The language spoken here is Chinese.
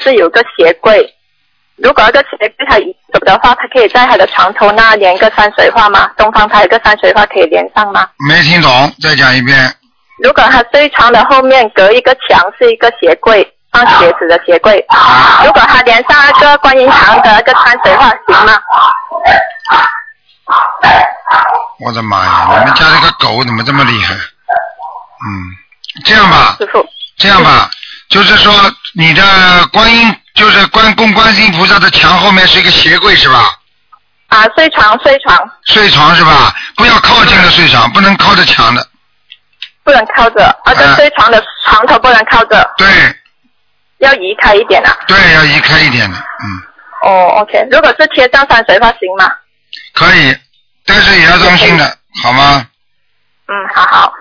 是有个鞋柜，如果那个鞋柜它移走的话，它可以在它的床头那连个山水画吗？东方它有个山水画可以连上吗？ 没听懂，再讲一遍。 如果它睡床的后面隔一个墙是一个鞋柜，放鞋子的鞋柜，如果它连上那个观音堂的那个山水画行吗？ 我的妈呀，你们家这个狗怎么这么厉害？这样吧， 师傅， 这样吧，就是说你的观音，就是观世音菩萨的墙后面是一个鞋柜是吧？ 啊，睡床是吧？不要靠近的睡床，不能靠着墙的。 不能靠着，睡床的床头不能靠着。 对。 要移开一点啊。 对，要移开一点的， OK， 如果是贴上山水画行吗？ 可以，但是也要当心的，好吗？ 好。